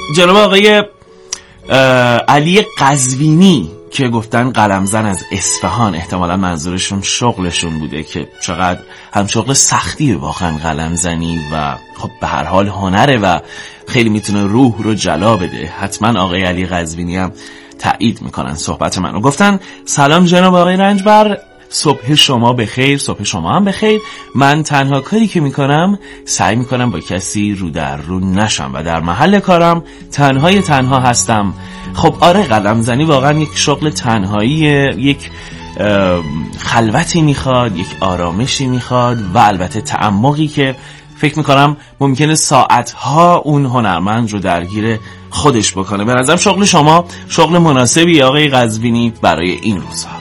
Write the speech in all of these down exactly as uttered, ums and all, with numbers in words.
جناب آقای علی قزوینی که گفتن قلمزن از اصفهان، احتمالا منظورشون شغلشون بوده که چقدر هم شغل سختیه واقعا قلمزنی و خب به هر حال هنره و خیلی میتونه روح رو جلا بده. حتما آقای علی قزوینی هم تایید میکنن صحبت منو. گفتن سلام جناب آقای رنجبر، صبح شما بخیر، صبح شما هم بخیر. من تنها کاری که میکنم سعی میکنم با کسی رو در رو نشم و در محل کارم تنهای تنها هستم. خب آره، قلمزنی واقعا یک شغل تنهاییه، یک خلوتی میخواد، یک آرامشی میخواد و البته تعمقی که فکر میکنم ممکنه ساعتها اون هنرمند رو درگیر خودش بکنه. به نظرم شغل شما شغل مناسبی آقای قزوینی برای این روزها.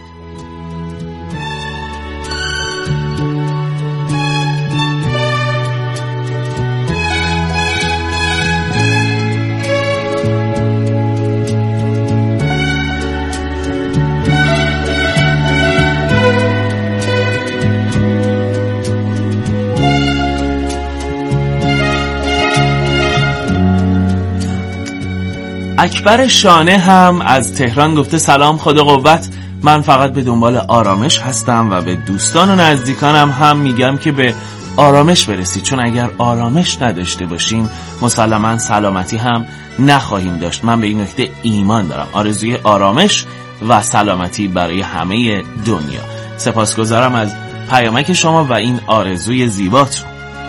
اکبر شانه هم از تهران گفته سلام، خدا قوت، من فقط به دنبال آرامش هستم و به دوستان و نزدیکانم هم میگم که به آرامش برسید، چون اگر آرامش نداشته باشیم مسلماً سلامتی هم نخواهیم داشت. من به این نکته ایمان دارم. آرزوی آرامش و سلامتی برای همه دنیا. سپاسگزارم از پیامک شما و این آرزوی زیباتون.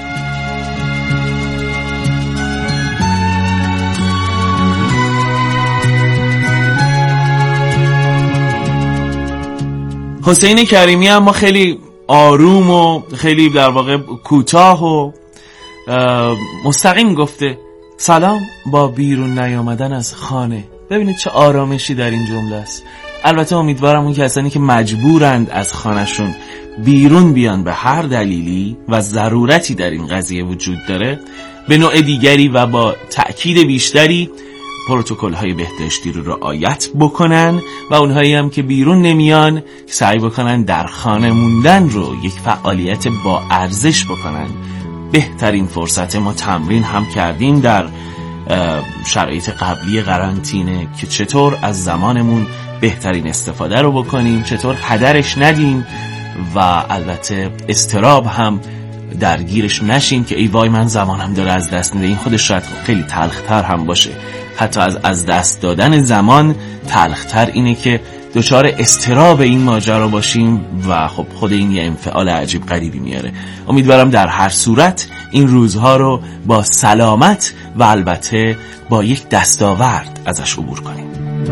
حسین کریمی هم ما خیلی آروم و خیلی در واقع کوتاه و مستقیم گفته سلام، با بیرون نیامدن از خانه. ببینید چه آرامشی در این جمله است. البته امیدوارم اون کسانی که مجبورند از خانهشون بیرون بیان به هر دلیلی و ضرورتی در این قضیه وجود داره، به نوع دیگری و با تأکید بیشتری پروتکل‌های بهداشتی رو رعایت بکنن و اونهایی هم که بیرون نمیان سعی بکنن در خانه موندن رو یک فعالیت با ارزش بکنن. بهترین فرصت ما تمرین هم کردیم در شرایط قبلی قرنطینه که چطور از زمانمون بهترین استفاده رو بکنیم، چطور هدرش ندیم و البته اضطراب هم درگیرش نشیم که ای وای من زمانم داره از دست میره. این خودش شاید خیلی تلختر هم باشه. حتی از از دست دادن زمان تلختر اینه که دچار اضطراب این ماجرا باشیم و خب خود این یه انفعال عجیب غریبی میاره. امیدوارم در هر صورت این روزها رو با سلامت و البته با یک دستاورد ازش عبور کنیم.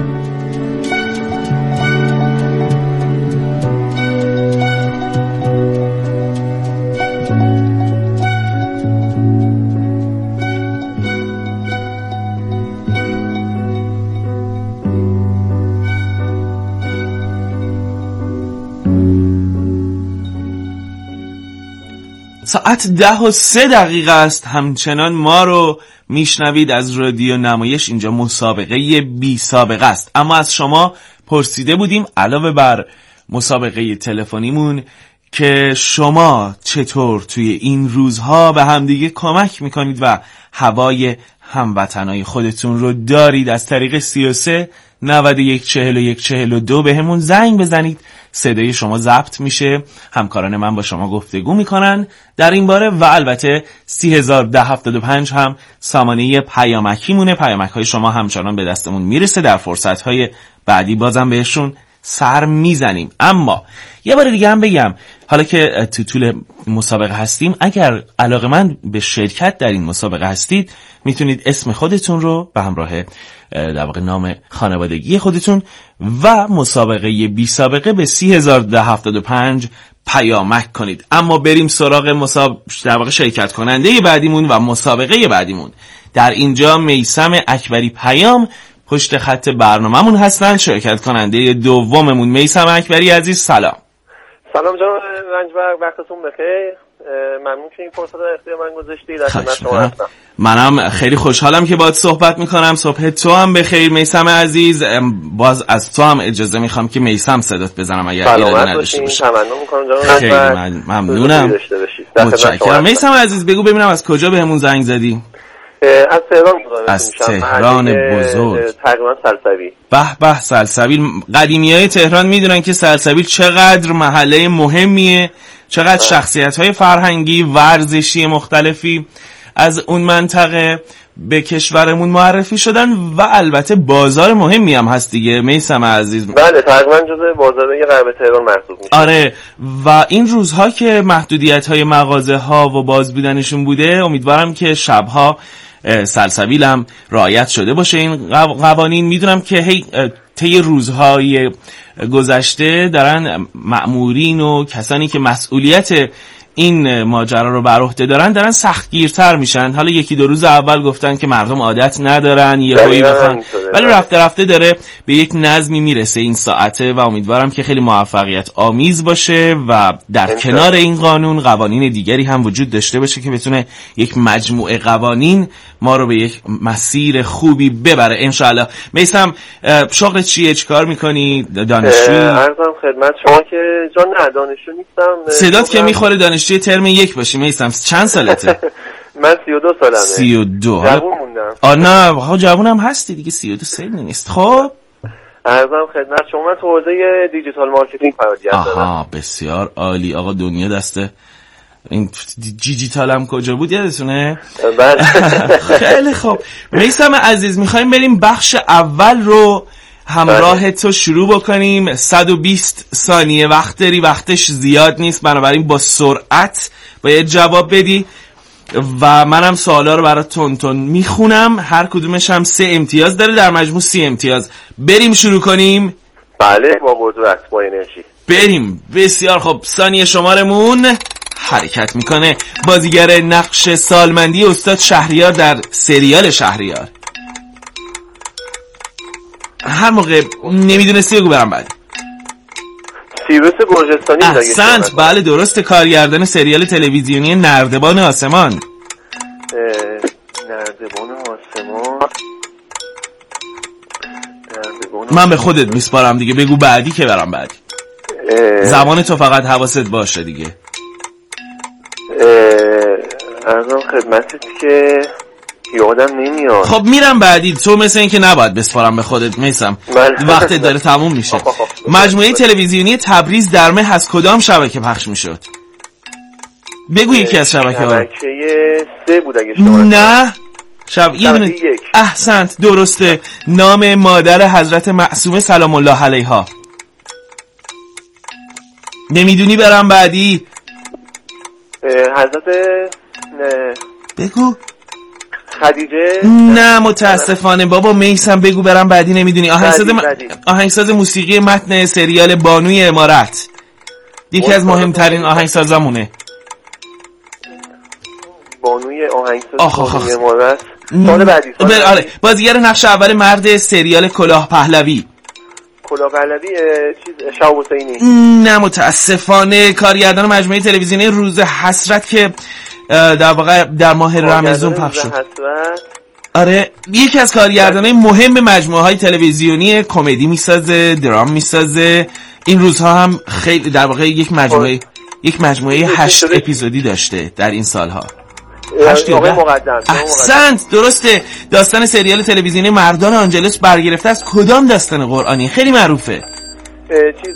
ساعت ده و سه دقیقه است. همچنان ما رو میشنوید از رادیو نمایش. اینجا مسابقه بی سابقه است. اما از شما پرسیده بودیم علاوه بر مسابقه تلفنیمون که شما چطور توی این روزها به همدیگه کمک میکنید و هوای هموطنای خودتون رو دارید. از طریق سی و سه نود و یک چهل و یک چهل و دو به همون زنگ بزنید. صدای شما ضبط میشه، همکاران من با شما گفتگو میکنن در این باره و البته سی هزار ده هفتاد و پنج هم سامانه پیامکی مونه. پیامک های شما همچنان به دستمون میرسه. در فرصت های بعدی بازم بهشون سر میزنیم. اما یه بار دیگه هم بگم، حالا که تو طول مسابقه هستیم، اگر علاقه‌مند به شرکت در این مسابقه هستید میتونید اسم خودتون رو به همراه در واقع نام خانوادگی خودتون و مسابقه بی سابقه به سی هزار ده هفتاد و پنج پیامک کنید. اما بریم سراغ مسابقه در واقع شرکت کننده بعدیمون و مسابقه بعدیمون. در اینجا میثم اکبری پیام پشت خط برنامه‌مون هستن. شرکت کننده دوممون میثم اکبری عزیز، سلام. سلام جناب رنجبر، وقتتون بخیر. ممنون که این فرصت رو اختیار من گذاشتید. در خدمت شما هستم. منم خیلی خوشحالم که باهات صحبت میکنم. صبح تو هم بخیر میثم عزیز. باز از تو هم اجازه میخوام که میثم صدات بزنم اگر ایرادی نداشته باشی. تمنن میکنم جناب خیلی من ممنونم. متشکرم. میثم عزیز بگو ببینم از کجا بهمون زنگ زدی؟ از تهران بزرگ از تهران بزرگ تقریبا سلسبیل. به به سلسبیل. قدیمیای تهران میدونن که سلسبیل چقدر محله مهمیه، چقدر شخصیت‌های فرهنگی ورزشی مختلفی از اون منطقه به کشورمون معرفی شدن و البته بازار مهمی هم هست دیگه میثم عزیز. بله تقریبا جزو بازارهای غرب تهران محسوب میشه. آره و این روزها که محدودیت‌های مغازه‌ها و باز بودنشون بوده، امیدوارم که شب‌ها سلسبیل هم رعایت شده باشه این قوانین. میدونم که هی طی روزهای گذشته دارن مأمورین و کسانی که مسئولیت این ماجرا رو بر عهده دارن دارن سختگیرتر میشن. حالا یکی دو روز اول گفتن که مردم عادت ندارن یه هایی بخوان، ولی رفته رفته داره به یک نظمی میرسه این ساعته و امیدوارم که خیلی موفقیت آمیز باشه و در کنار این قانون قوانین دیگری هم وجود داشته باشه که بتونه یک مجموعه قوانین ما رو به یک مسیر خوبی ببره انشاءالله. میثم شغلت چیه؟ چیکار میکنی؟ دانشجویی؟ عرضم خدمت شما که جان نه دانشجو نیستم. صدات که میخوره دانشجوی ترم یک باشی میثم. چند سالته؟ من سی و دو سالمه. سی و دو. جوون موندم. آ نه ها جوون هم هستی دیگه، سی و دو سنی نیست. خب عرضم خدمت شما من تو حوزه دیجیتال مارکتینگ فعالیت دارم. آها بسیار عالی. آقا دنیا دسته این دیجیتال هم کجا بود یادتونه؟ بله. خیلی خوب میثم عزیز، میخوایم بریم بخش اول رو همراه تو شروع بکنیم. صد و بیست ثانیه وقت داری، وقتش زیاد نیست، بنابراین با سرعت باید جواب بدی و منم سوالا رو برات تون تون میخونم، هر کدومش هم سه امتیاز داره، در مجموع سی امتیاز. بریم شروع کنیم؟ بله با قدرت با انرژی بریم. بسیار خوب ثانیه شمارمون حرکت میکنه. بازیگر نقش سالمندی استاد شهریار در سریال شهریار. هر موقع نمیدونستی بگو برم بعد. سیروس گرجستانی. احسنت بله درست. کارگردان سریال تلویزیونی نردبان آسمان. نردبان آسمان نردبان من به خودت میسپارم دیگه، بگو بعدی که برم بعدی. زمان تو فقط حواست باشه دیگه. ارزم خدمتت که یادم نمیاد. خب میرم بعدی. تو مثل این که نباید بسپارم به خودت میثم، وقت داره تموم میشه. مجموعه تلویزیونی تبریز در مه از کدام شبکه پخش میشد؟ بگو یکی از شبکه ها. شبکه سه بود اگه شما. نه شب یه دونه. احسنت درسته. نام مادر حضرت معصومه سلام الله علیها. نمیدونی برم بعدی. حضرت بگو. خدیجه. نه متاسفانه بابا میثم بگو برم بعدی. نمیدونی. آهنگساز م... آهنگساز موسیقی متن سریال بانوی امارت، یکی از مهمترین آهنگسازامونه. بانوی آهنگساز آخ آخ بانوی امارت. سال بعدی سال بله آره. بازیگر نقش اول مرد سریال کلاه پهلوی. کلاه پهلوی چیز شاه حسینی. نه متاسفانه. کارگردان مجموعه تلویزیونی روز حسرت که در واقع در ماه رمضان پخش شد. آره یکی از کارگردانای مهم مجموعه های تلویزیونی کمدی میسازه، درام میسازه. این روزها هم خیلی در واقع یک مجموعه یک مجموعه هشت اپیزودی داشته در این سالها. احسنت درسته. داستان سریال تلویزیونی مردان آنجلس برگرفته از کدام داستان قرآنی؟ خیلی معروفه. چیز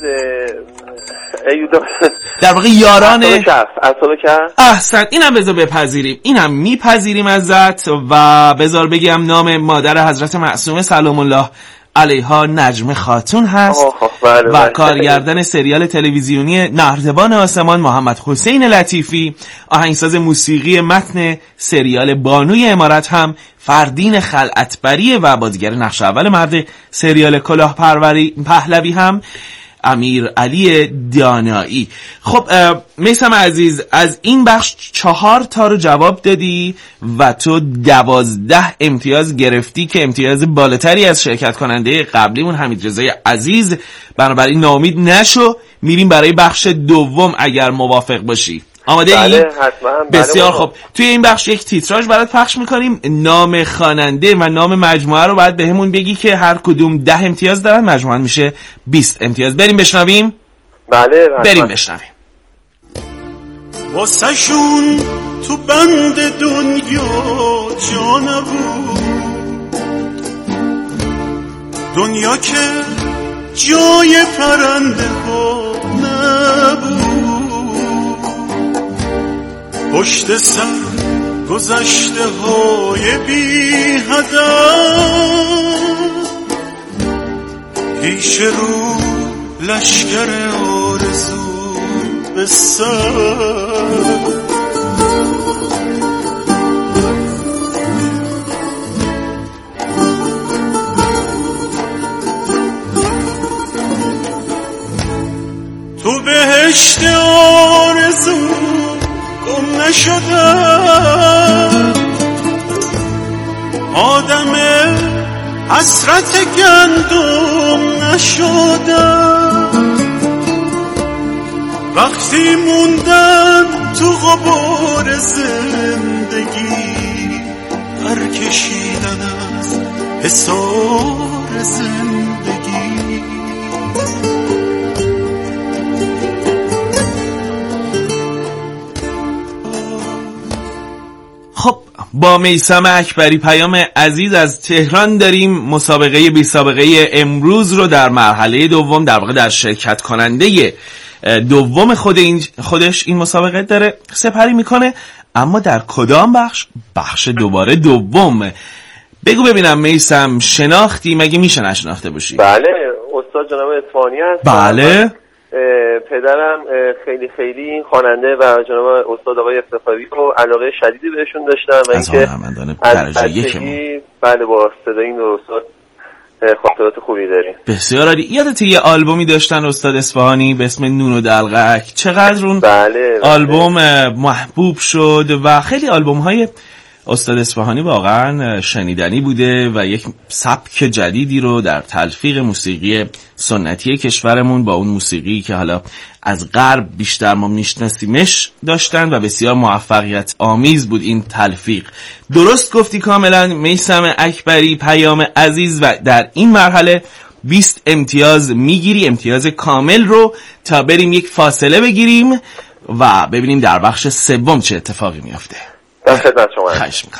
در واقع یاران اصحاب کهف. احسن. اینم بذار بپذیریم، اینم میپذیریم ازت. و بذار بگم نام مادر حضرت معصومه سلام الله علیها نجمه خاتون هست. بله و کارگردان سریال تلویزیونی نردبان آسمان محمد حسین لطیفی. آهنگساز موسیقی متن سریال بانوی امارت هم فردین خلعتبری و بازیگر نقش اول مرد سریال کلاه پهلوی هم امیر علی دانایی. خب میثم عزیز از این بخش چهار تا رو جواب دادی و تو دوازده امتیاز گرفتی که امتیاز بالاتری از شرکت کننده قبلیمون حمید رضای عزیز. بنابراین ناامید نشو، میریم برای بخش دوم اگر موافق باشی. آماده ای؟ بله حتما. بسیار خوب. توی این بخش یک تیتراژ برات پخش میکنیم. نام خواننده و نام مجموعه رو باید بهمون بگی که هر کدوم ده امتیاز دارن، مجموعاً میشه بیست امتیاز. بریم بشنویم. بله بریم بشنویم. واسه شون تو بند دنیا جا نبود، دنیا که جای پرنده ها نبود، پشت سر گذشته های بی هدف پیش رو لشکر آرزو به سر. تو بهشت آرزو گم نشدم، آدم حسرت گندم نشدم، وقتی موندن تو غبار زندگی پر کشیدن از حصار زندگی. خب با میثم اکبری پیام عزیز از تهران داریم مسابقه بی سابقه امروز رو در مرحله دوم، در واقع در شرکت کننده دوم خود این خودش این مسابقه داره سپری میکنه. اما در کدام بخش؟ بخش دوباره دوم. بگو ببینم میثم، شناختی؟ مگه میشه نشناخته باشی؟ بله، استاد جناب اصفهانی هست. بله. پدرم خیلی خیلی این خواننده و جناب استاد آقای افتخاری رو علاقه شدیدی بهشون داشتم و اینکه از بچگی بله با صدای این استاد خاطرات خوبی داریم. بسیار عالی. یادت یه آلبومی داشتن استاد اصفهانی به اسم نون و دلقک؟ چقدر اون بله، بله. آلبوم محبوب شد و خیلی آلبوم های استاد اصفهانی واقعا شنیدنی بوده و یک سبک جدیدی رو در تلفیق موسیقی سنتی کشورمون با اون موسیقی که حالا از غرب بیشتر ما میشناسیمش داشتن و بسیار موفقیت آمیز بود این تلفیق. درست گفتی کاملا میثم اکبری پیام عزیز، و در این مرحله بیست امتیاز میگیری، امتیاز کامل رو، تا بریم یک فاصله بگیریم و ببینیم در بخش سوم چه اتفاقی میافته. در خدمت شما. خواهش میکنم.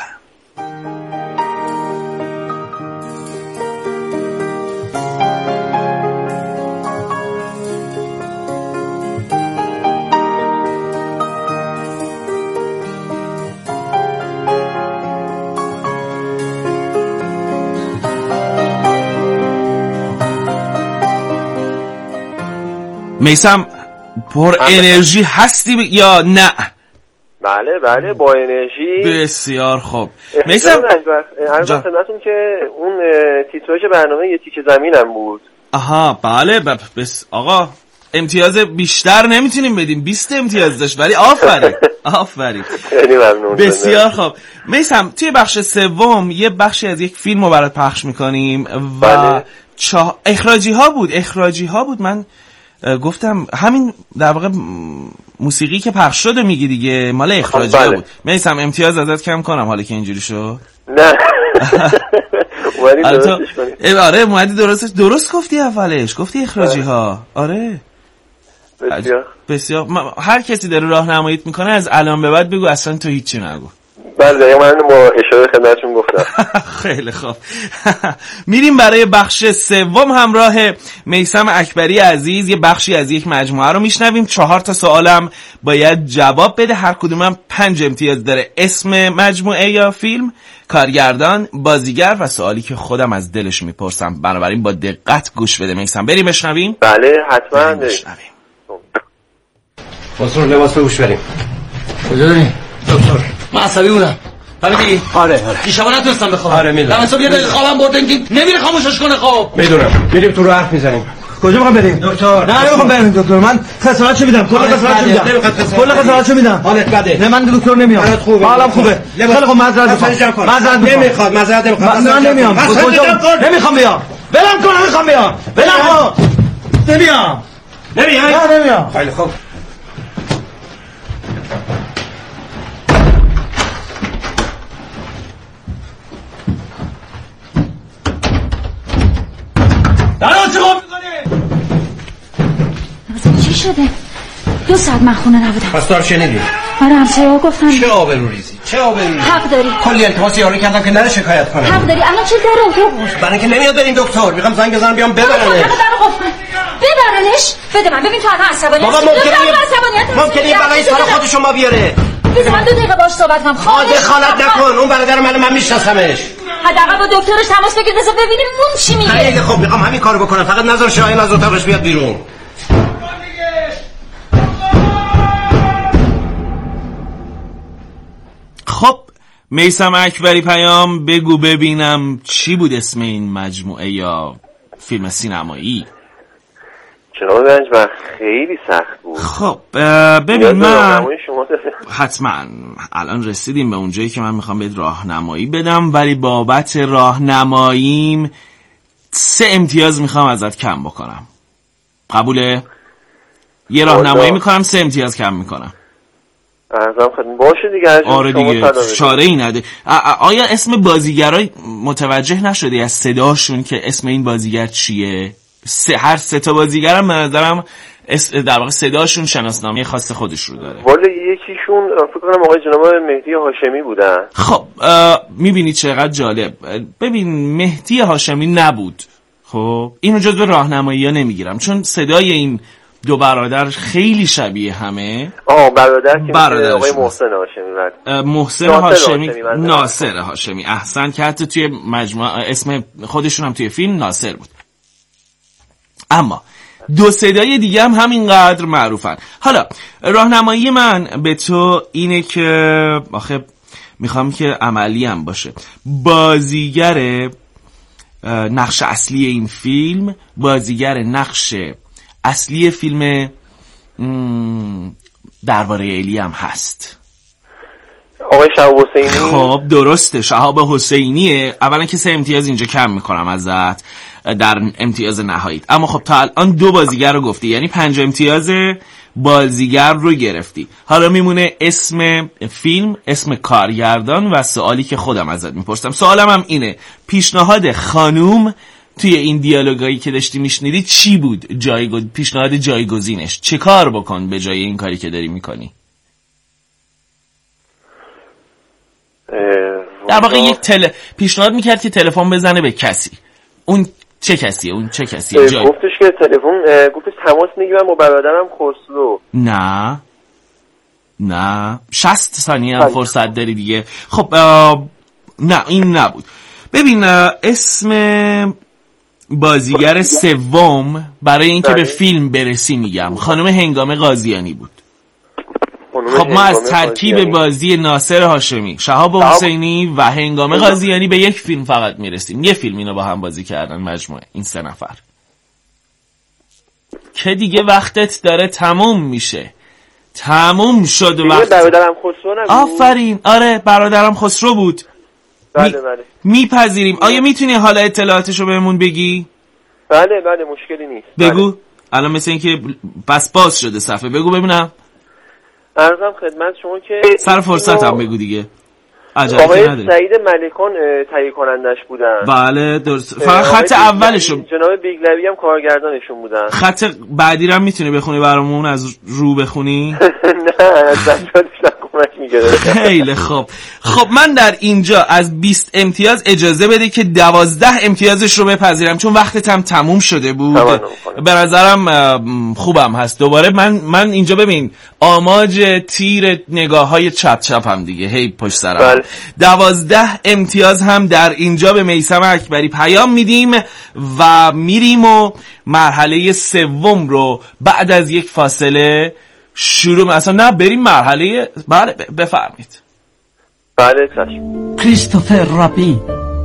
میثم پر انرژی هستی ب... یا نه؟ بله بله با انرژی. بسیار خوب. میثم عرض خدمتتون که اون تیتراژ برنامه یه تیکه زمینم بود. آها بله. بس آقا امتیاز بیشتر نمیتونیم بدیم، بیست امتیاز داشت، ولی آفرین آفرین. خیلی ممنون. بسیار خوب. میثم توی بخش سوم یه بخشی از یک فیلم رو برات پخش میکنیم و بله. چا... اخراجی ها بود اخراجی ها بود من گفتم همین در واقع موسیقی که پخش شده میگی دیگه مال اخراجی بله. بود. میثم امتیاز ازت کم کنم حالا که اینجوری شد؟ نه اومدی درستش کنی. آره اومدی درستش درست گفتی اولش، گفتی اخراجی ها. آره بسیار بسیار. هر کسی داره راهنماییت میکنه از الان به بعد بگو اصلا تو هیچی نگو. بله دقیقا من با اشاره خدمتتون گفتم. خیلی خوب. میریم برای بخش سوم همراه میثم اکبری عزیز. یه بخشی از یک مجموعه رو میشنویم. چهار تا سوالم باید جواب بده، هر کدومم پنج امتیاز داره. اسم مجموعه یا فیلم، کارگردان، بازیگر و سوالی که خودم از دلش میپرسم. بنابراین با دقت گوش بده میثم. بریم بشنویم؟ بله حتما بشنویم. واسه لباس بپوش بریم. کجا داریم؟ دکتر من عصبی بودم فهمیدی؟ آره آره دیشبا نتونستم بخوابم. آره میدونم. من صبح یه دقیقه خوابم برد اینکه نمیره خاموشش کنه. خب میدونم. میریم تو رو حرف میزنیم. کجا میخوام بریم دکتر؟ نه نمیخوام بریم دکتر. من خسارتشو میدم، کل خسارتشو میدم، کل خسارتشو میدم. حالت بده. نه من دکتر نمیام. حالت خوبه. حالم خوبه. خیلی خوب معذرت میخوام. معذرت نمیخواد. معذرت نمیخواد. من نمیام. کجا نمیخوام بیام. برم کن نمیخوام بیام. برم کن. نمیام. نمیام. نه نمیام. خیلی خوب. درست چی خوب میکنی؟ چی شده؟ دو ساعت من خونه نبودم. پس دار شنیدی؟ آره همسایه‌ها گفتن چه آبروریزی چه آبروریزی. حق داری. کلی التماس یاری کردم که نره شکایت کنم. حق داری. الان چه در اتاق؟ برای اینکه نمیاد بریم دکتر. میخوام زنگ بزنم بیام ببرنش. ببرنش. بده من. ببین تو الان عصبانی هستی. بابا ممکنه ممکنه یه بلایی سر خودشون ما بیاره. بذار من دو دقیقه باهاش صحبت کنم. خواهد دخالت نکن. اون برادر من من میشناسمش. حداقل با دکترش تماس بگیر بذار ببینیم اون چی میگه. خیلی خوب میخوام همین کارو بکنم. فقط نذار شاهین از اتاقش بیاد بیرون. خب میثم اکبری پیام، بگو ببینم چی بود اسم این مجموعه یا فیلم سینمایی؟ جناب رنجبر خیلی سخت بود. خب ببین من حتما الان رسیدیم به اونجایی که من میخوام بهت راهنمایی بدم، ولی بابت راهنماییم سه امتیاز میخوام ازت کم بکنم. قبوله؟ یه راهنمایی میکنم سه امتیاز کم میکنم. ازم خدمت باشه دیگه. آره دیگه چاره ای نده. آیا اسم بازیگرای متوجه نشدی از صداشون که اسم این بازیگر چیه؟ سه هر سه تا بازیگرم به نظرم در واقع صداشون شناسنامه خاص خودش رو داره. والا یکیشون فکر کنم آقای جناب مهدی هاشمی بودن. خب میبینید چقدر جالب. ببین مهدی هاشمی نبود. خب اینو جزو راهنمایی‌ها نمیگیرم چون صدای این دو برادر خیلی شبیه همه. آه برادر که برادر آقای محسن هاشمی بعد محسن هاشمی ناصر هاشمی احسن که حتی توی مجموعه اسم خودشون هم توی فیلم ناصر بود. اما دو صدای دیگه هم همینقدر معروفن. حالا راهنمایی من به تو اینه که آخه میخوام که عملی هم باشه. بازیگر نقش اصلی این فیلم بازیگر نقش اصلی فیلم درباره الی هم هست. آقای شهاب حسینی. خب درسته شهاب حسینیه. اولا که سه امتیاز اینجا کم میکنم ازت در امتیاز نهاییت، اما خب تا الان دو بازیگر رو گفتی یعنی پنج امتیاز بازیگر رو گرفتی. حالا میمونه اسم فیلم، اسم کارگردان و سوالی که خودم ازت میپرسم. سوالم هم اینه پیشنهاد خانوم توی این دیالوگایی که داشتی میشنیدی چی بود؟ جایگو... پیشنهاد جایگزینش چه کار بکن به جای این کاری که داری میکنی؟ در واقع یک تل... پیشنهاد میکرد که تلفن بزنه به کسی. اون چه کسیه؟ اون چه کسیه؟ جای... گفتش که تلفن گفتش تماس میگیرم با برادرم خسرو. نه نه شصت ثانیه هم فرصت داری دیگه. خب آه... نه این نبود. ببین اسم بازیگر سوم برای اینکه به فیلم برسی میگم خانم هنگامه قاضیانی بود. خب ما از ترکیب بازی ناصر هاشمی، شهاب حسینی و هنگامه قاضیانی به یک فیلم فقط میرسیم. یه فیلم اینو با هم بازی کردن مجموعه این سه نفر که دیگه وقتت داره تموم میشه. تموم شد وقت. برادرم خسرو نبود؟ آفرین آره برادرم خسرو بود. بله بله میپذیریم. آیا میتونی حالا اطلاعاتشو بهمون بگی؟ بله بله مشکلی نیست. بگو. الان مثل این که بس باز شده صفحه. بگو ببینم. عرضم خدمت شما که سر فرصت هم بگو دیگه. آقای سعید ملکان تهیه کنندش بودن. بله درست. فقط خط اولشو جناب بیگلوی هم کارگردانشون بودن. خط بعدی رو هم میتونی بخونی برامون از رو بخونی؟ نه از بچه‌ها کمک میگیره. خیلی خوب. خب من در اینجا از بیست امتیاز اجازه بده که دوازده امتیازش رو بپذیرم چون وقتت هم تموم شده بود. به نظرم خوبم هست. دوباره من من اینجا ببین آماج تیر نگاه‌های چپ چپ هم دیگه هی پشت سرم. بله. دوازده امتیاز هم در اینجا به میثم اکبری پیام میدیم و میریم و مرحله سوم رو بعد از یک فاصله شروع مثلا نه بریم مرحله. بله بفرمایید. بله چشم. کریستوفر رابین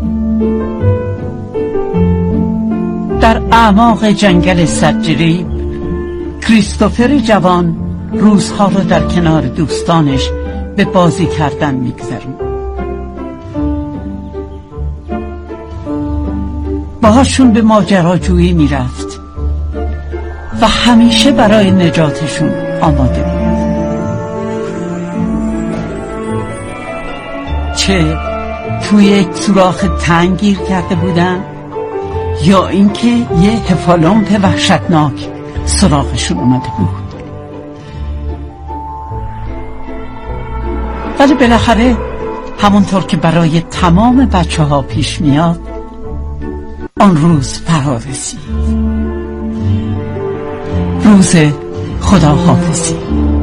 در اعماق جنگل سجریب کریستوفر جوان روزها رو در کنار دوستانش به بازی کردن میگذرون. باهاشون به ماجراجویی میرفت و همیشه برای نجاتشون آماده بود. چه توی یک سوراخ تنگ گیر کرده بودن یا اینکه یه هفالومپ وحشتناک سراغشون اومده بود. ولی بالاخره همونطور که برای تمام بچه ها پیش میاد آن روز فرا رسید، روز خداحافظی.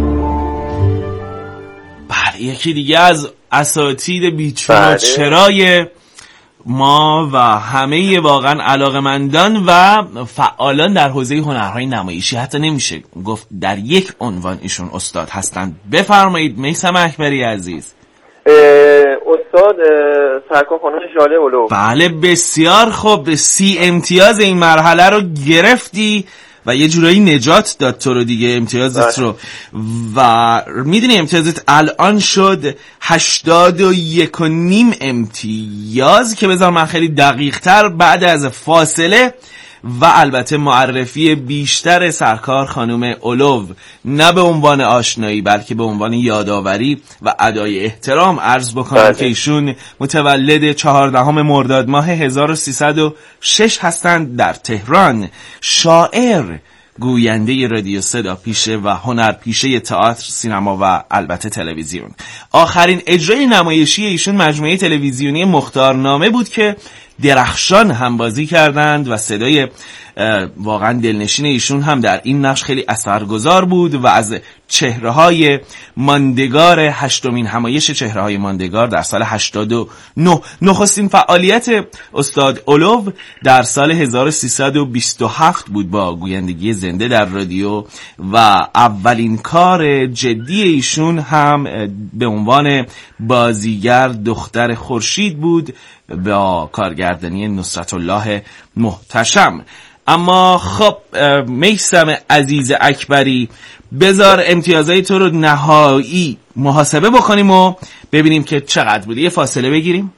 بله، یکی دیگه از اساتید بیچون و چرای ما و همه واقعا علاقمندان و فعالان در حوزه هنرهای نمایشی، حتی نمیشه گفت در یک عنوان ایشون استاد هستند. بفرمایید میثم اکبری عزیز. استاد سرکار خانم ژاله اولو. بله بسیار خوب، سی امتیاز این مرحله رو گرفتی و یه جورایی نجات داد تو رو دیگه امتیازت رو، و میدونی امتیازت الان شد هشتاد و یک و نیم امتیاز، که بذار من خیلی دقیق تر بعد از فاصله و البته معرفی بیشتر سرکار خانم اولو، نه به عنوان آشنایی بلکه به عنوان یادآوری و ادای احترام عرض بکنم که ایشون متولد چهاردهم مرداد ماه هزار و سیصد و شش هستند در تهران، شاعر، گوینده رادیو صدا پیشه و هنر پیشه تئاتر، سینما و البته تلویزیون. آخرین اجرای نمایشی ایشون مجموعه تلویزیونی مختارنامه بود که درخشان هم بازی کردند و صدای واقعا دلنشین ایشون هم در این نقش خیلی اثرگذار بود و از چهره‌های ماندگار هشتمین همایش چهره‌های ماندگار در سال هشتاد و نه. نخستین فعالیت استاد اولو در سال هزار و سیصد و بیست و هفت بود با گویندگی زنده در رادیو و اولین کار جدی ایشون هم به عنوان بازیگر دختر خورشید بود با کارگردانی نصرت الله محتشم. اما خب میثم عزیز اکبری، بذار امتیازهای تو رو نهایی محاسبه بکنیم و ببینیم که چقدر بوده. یه فاصله بگیریم.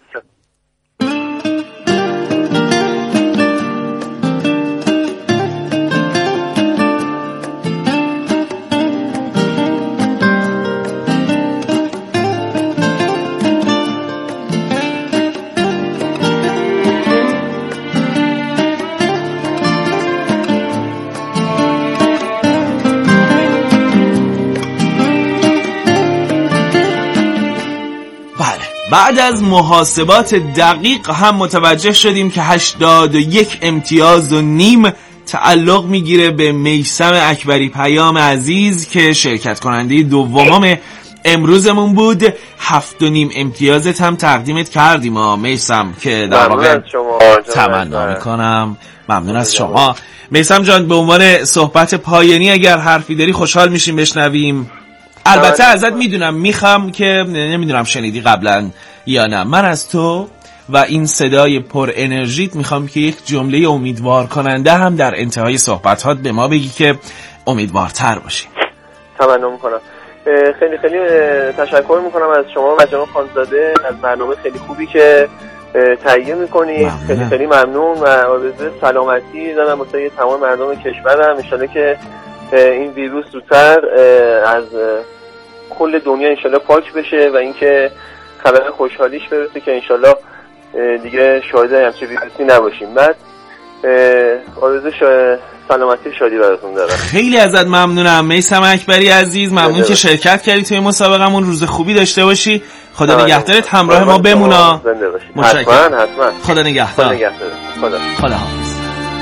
بعد از محاسبات دقیق هم متوجه شدیم که هشتاد و یک امتیاز و نیم تعلق میگیره به میثم اکبری پیام عزیز که شرکت کننده دومم امروزمون بود. هفت و نیم امتیازت هم تقدیمت کردیم ما میثم، که در واقع تمنا میکنم. ممنون از شما میثم جان. به عنوان صحبت پایانی اگر حرفی داری خوشحال میشیم بشنویم. البته ازت میدونم میخوام که نمیدونم شنیدی قبلا یا نه، من از تو و این صدای پر انرژیت میخوام که یک جمله امیدوار کننده هم در انتهای صحبتات به ما بگی که امیدوارتر باشیم. تمنا میکنم. خیلی خیلی تشکر میکنم از شما و جناب خانزاده از برنامه خیلی خوبی که تهیه میکنید. خیلی خیلی ممنون و آرزوی سلامتی دارم واسه تمام مردم کشورم. ان شاءالله که این ویروس زودتر از کل دنیا انشالله پاک بشه و اینکه خبر خوشحالیش برسه که انشالله دیگه شاهد همچین ویروسی نباشیم. بعد آرزو سلامتی شادی براتون دارم. خیلی ازت ممنونم میثم اکبری عزیز. ممنون که شرکت کردی توی مسابقمون. روز خوبی داشته باشی. خدا نگهدارت. همراه ما بمونا. متشکرم. حتما حتما. خدا نگهدار. خدا نگهدار. خدا. خدا حافظ.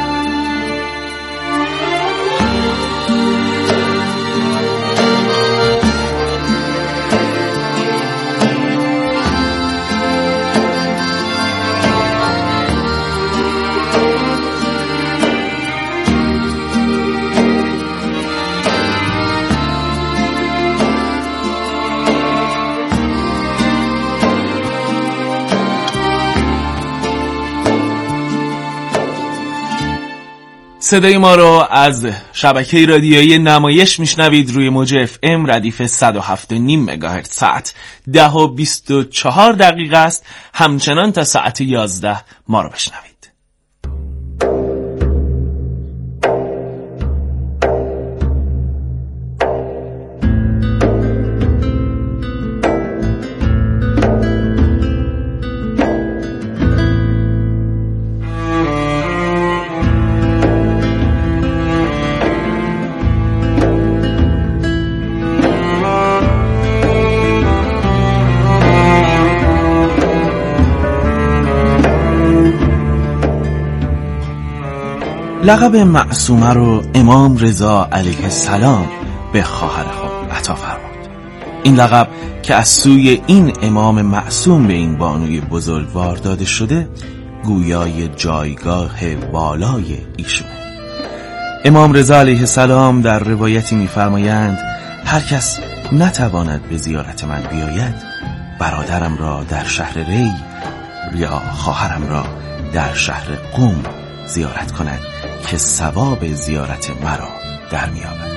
صدای ما رو از شبکه رادیویی نمایش میشنوید روی موج اف ام ردیف صد و هفت و نیم مگاهرتز. ساعت ده و بیست و چهار دقیقه است. همچنان تا ساعت یازده ما رو بشنوید. لقب معصومه رو امام رضا علیه السلام به خواهر خود عطا فرمود. این لقب که از سوی این امام معصوم به این بانوی بزرگوار داده شده گویای جایگاه بالای ایشونه. امام رضا علیه السلام در روایتی می‌فرمایند هر کس نتواند به زیارت من بیاید برادرم را در شهر ری یا خواهرم را در شهر قم زیارت کند که ثواب زیارت مرا در می‌یابد.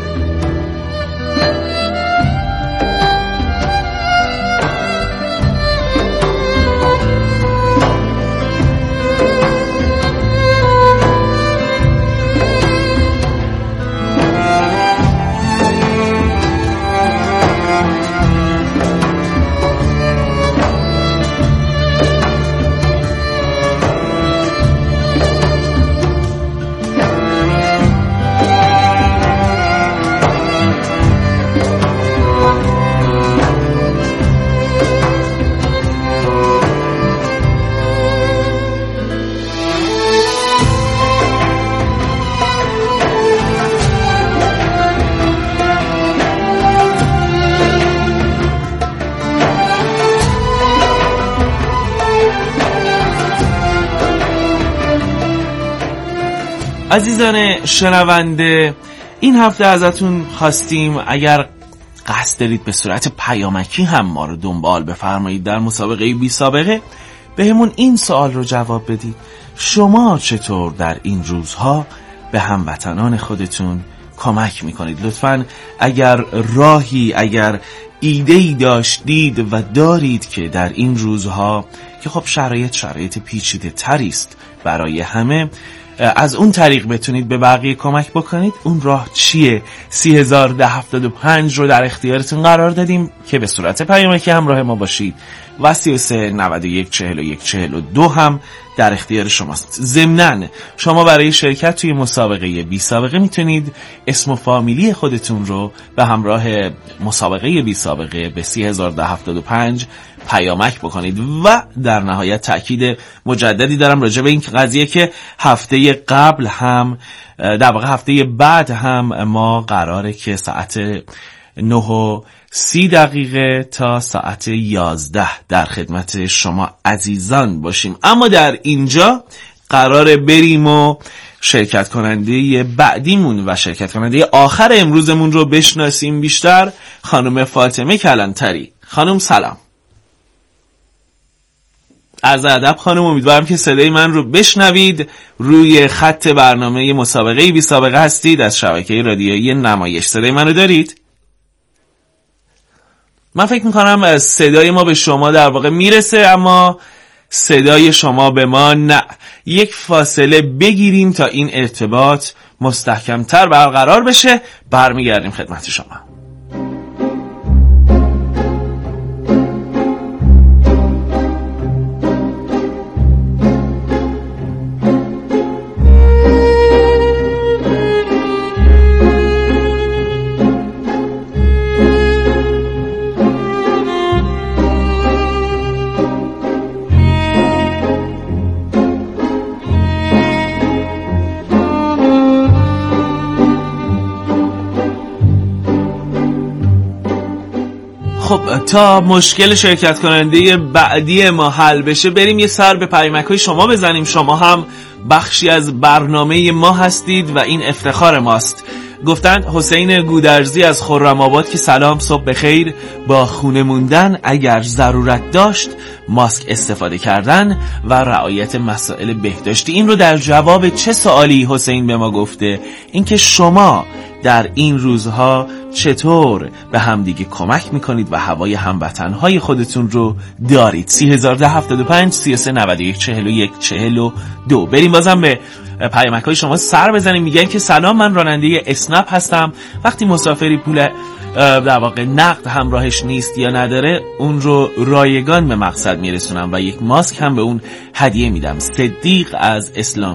عزیزان شنونده، این هفته ازتون خواستیم اگر قصد دارید به صورت پیامکی هم ما رو دنبال بفرمایید در مسابقه بی سابقه، بهمون این سوال رو جواب بدید: شما چطور در این روزها به هموطنان خودتون کمک میکنید؟ لطفاً اگر راهی، اگر ایده‌ای داشتید و دارید که در این روزها که خب شرایط شرایط پیچیده تری است برای همه، از اون طریق بتونید به بقیه کمک بکنید، اون راه چیه؟ سی هزار ده هفتاد و پنج رو در اختیارتون قرار دادیم که به صورت پیامکی همراه ما باشید و سی و سه نود و یک چهل و یک چهل و دو هم در اختیار شماست. ضمناً شما برای شرکت توی مسابقه بی سابقه میتونید اسم و فامیلی خودتون رو به همراه مسابقه بی سابقه به سی هزار ده هفتاد و پنج پیامک بکنید. و در نهایت تأکید مجددی دارم راجع به این قضیه که هفته قبل هم، در واقع هفته بعد هم، ما قراره که ساعت نه و سی دقیقه تا ساعت یازده در خدمت شما عزیزان باشیم. اما در اینجا قراره بریم و شرکت کننده بعدیمون و شرکت کننده آخر امروزمون رو بشناسیم بیشتر، خانم فاطمه کلانتری. خانم سلام. عرض ادب خانم، امیدوارم که صدای من رو بشنوید. روی خط برنامه مسابقه بی سابقه هستید از شبکه رادیویی نمایش. صدای من رو دارید؟ من فکر میکنم صدای ما به شما در واقع میرسه اما صدای شما به ما نه. یک فاصله بگیریم تا این ارتباط مستحکمتر برقرار بشه، برمیگردیم خدمت شما. خب تا مشکل شرکت کننده بعدی ما حل بشه بریم یه سر به پیامک‌های شما بزنیم. شما هم بخشی از برنامه ما هستید و این افتخار ماست. گفتن حسین گودرزی از خرم‌آباد که سلام، صبح بخیر، با خونه موندن اگر ضرورت داشت ماسک استفاده کردن و رعایت مسائل بهداشتی. این رو در جواب چه سوالی حسین به ما گفته؟ اینکه شما در این روزها چطور به همدیگه کمک میکنید و هوای هموطنهای خودتون رو دارید. سی هزار ده هفتاد و پنج سی و سه نود و یک چهل و یک چهل و دو. بریم بازم به پیامک های شما سر بزنیم. میگن که سلام، من راننده اسنپ هستم. وقتی مسافری پول در واقع نقد همراهش نیست یا نداره، اون رو رایگان به مقصد میرسونم و یک ماسک هم به اون هدیه میدم. صدیق از اسلام